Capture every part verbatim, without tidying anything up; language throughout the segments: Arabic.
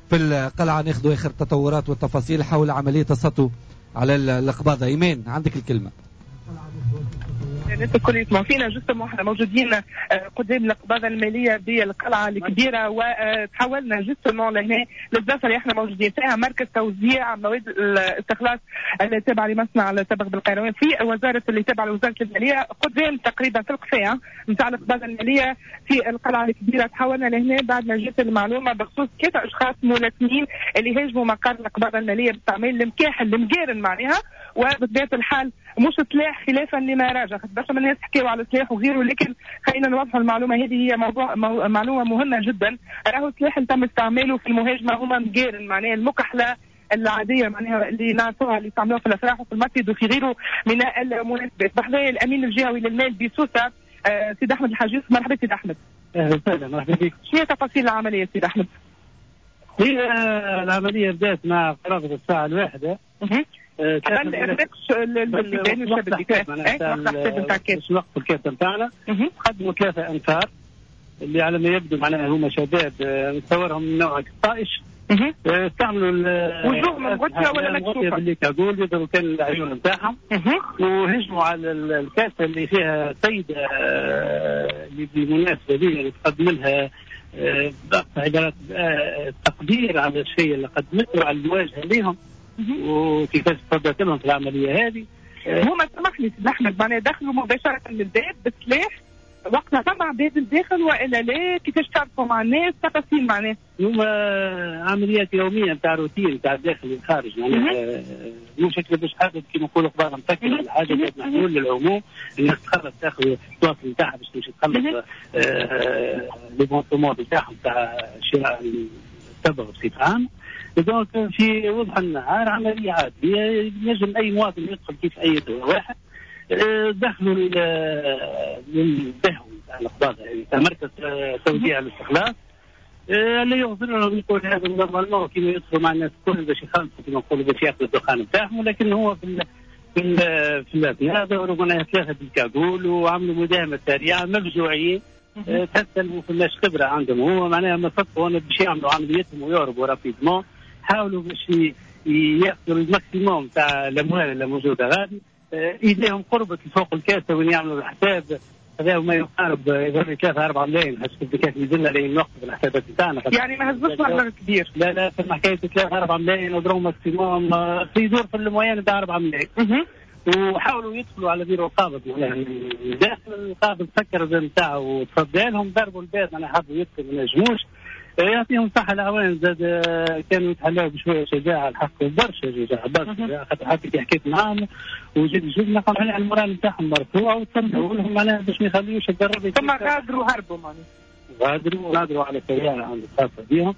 في القلعة ناخذ آخر التطورات والتفاصيل حول عملية السطو على القباضة. إيمان عندك الكلمة. الناس الكل يسمعوا فينا. جسم احنا موجودين قدام القباضة المالية بالقلعة الكبيرة، وتحولنا جسم لهنا للزفر اللي احنا موجودين فيها، مركز توزيع مواد الاستخلاص اللي تابع لمصنع التبغ بالقيروان في وزارة اللي تابع لوزارة المالية، قدام تقريبا في القفاية نتاع القباضة المالية في القلعة الكبيرة. تحولنا لهنا بعد ما جت المعلومة بخصوص ثلاثة اشخاص ملاكمين اللي هاجموا مقر القباضة المالية باستعمال المكاح المقارن معناها، وبطبيعة الحال مش سلاح خلافا لما راجع بس من الناس حكيوا على سلاح وغيره، لكن خلينا نوضحوا المعلومه هذه، هي موضوع مو معلومه مهمه جدا. راهو السلاح اللي تم استعماله في المهاجمه هما مقارن معناها المكحله العاديه معناها اللي نعرفوها اللي يستعملوها في الافراح وفي المسجد وفي غيره من المناسبات. بحذايا الامين الجهوي للمال بسوسه آه سيد احمد الحجيز. مرحبا سيد احمد. اهلا وسهلا. مرحبا بك. شنو تفاصيل العمليه سيد احمد؟ هي العمليه بدات مع قرابه الساعه الواحده. اها قبل الرقص البلدان الشبكة مش وقت الكاسة بتاعنا قدموا ثلاثة أنفار اللي على ما يبدو معناها هم شباب متصورهم من نوع الطائش. استعملوا وجوههم مغطية ولا مكشوفة باللي كقول يضربوا كان العيون نتاعهم وهجموا على الكاسة اللي فيها سيدة اللي بالمناسبة دي اللي تقدم لها بأقصى عبارات تقدير على الشيء اللي قدمته على المواجهة لهم وكيفاش تصدت لهم في العمليه هذه. هما سمح لي سيد احمد معناها دخلوا مباشره للباب بالسلاح وقتها تبع باب الداخل والا لا؟ كيفاش تعرفوا مع الناس تفاصيل معناها؟ هما عمليات يوميه نتاع روتين نتاع الداخل والخارج معناها مو شكل باش حدد كيما نقولوا قبل مسكر ولا حاجه كانت محلول للعموم الناس تخلص تاخذ التواصل نتاعها باش تمشي تخلص لي بونسومون نتاعهم نتاع شراء التبغ بصفه عامه. دونك في وضح النهار عملية عادية ينجم أي مواطن يدخل كيف أي واحد. دخلوا للبهو تاع القباضة يعني تاع مركز توزيع الاستخلاص اللي يغفر لهم يقول هذا نورمالمون كيما يدخلوا مع الناس الكل باش يخلصوا كيما نقولوا باش ياخذوا الدخان نتاعهم، ولكن هو في ال في ال في الأثناء دوروا معناها ثلاثة بالكابول وعملوا مداهمة سريعة مفجوعين تحسن في الناس خبرة عندهم هو معناها ما فكروا باش يعملوا عمليتهم ويهربوا رابيدمون. حاولوا باش ياخذوا الماكسيموم تاع الاموال اللي موجوده غادي ايديهم قربت فوق الكاسه وين يعملوا الحساب هذا ما يقارب يظهر ثلاثة أربعة ملايين حسب الكاس يدل عليه الوقت في الحسابات نتاعنا يعني ما هزوش مبلغ كبير. لا لا في حكايه ثلاثة أربعة ملايين وضربوا ماكسيموم في يدور في الموين تاع أربعة ملايين وحاولوا يدخلوا على بيرو القابض يعني داخل القابض سكر نتاعه وتصدى لهم ضربوا الباب انا حبوا يدخلوا ما نجموش. يعطيهم صحة العوان زاد كانوا يتحلاوا بشوية شجاعة الحق برشا شجاعة برشا خاطر حتى كي حكيت معاهم وجد جد نقم على المورال نتاعهم مرفوعة وتصدقوا لهم معناها باش ما يخليوش الضرب. ثم غادروا هربوا معناها غادروا غادروا على سريعة عند الخاصة بهم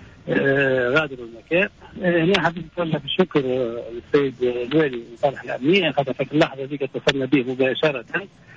آه غادروا المكان. هنا آه حبيت نتوجه بالشكر للسيد الوالي صالح الأمنية خاطر في اللحظة ذيك اتصلنا به مباشرة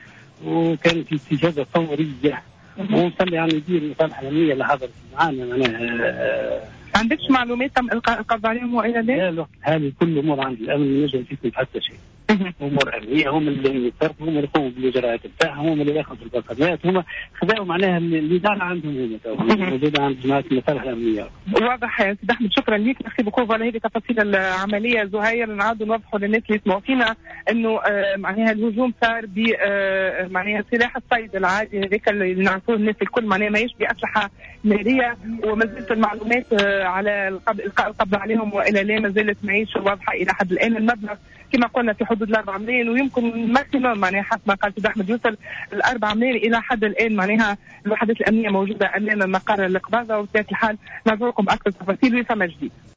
وكانت استجابة فورية ونصلي على المدير المصالحة الأمنية اللي حضرت معانا معناها. عندكش معلومات تم إلقاء القبض عليهم وإلى ذلك؟ لا الوقت هذه كل أمور عند الأمن نجم فيكم حتى شيء. أمور أمنية هم اللي يتصرفوا هم اللي يقوموا بالإجراءات بتاعهم هم اللي ياخذوا البصمات هم خذوا معناها اللي دار عندهم هم موجودة عند جماعة المصالحة الأمنية. واضح يا سيد أحمد شكرا لك نخي بكوف على هذه تفاصيل العملية. زهير نعاودوا نوضحوا للناس اللي يسمعوا فينا إنه آه معناها الهجوم صار ب آه معناها سلاح الصيد العادي هذاك اللي نعرفوه الناس الكل معناها ما يشبه أسلحة نارية وما زالت المعلومات آه على إلقاء القبض عليهم وإلى لا ما زالت معيش واضحة إلى حد الآن. المبلغ كما قلنا في حدود الأربع ملايين ويمكن ماكسيموم معناها حسب ما قال سيد أحمد يوصل الأربع ملايين إلى حد الآن معناها الوحدات الأمنية موجودة أمام مقر القباضة وبطبيعة الحال نظهر لكم أكثر تفاصيل وفما جديد.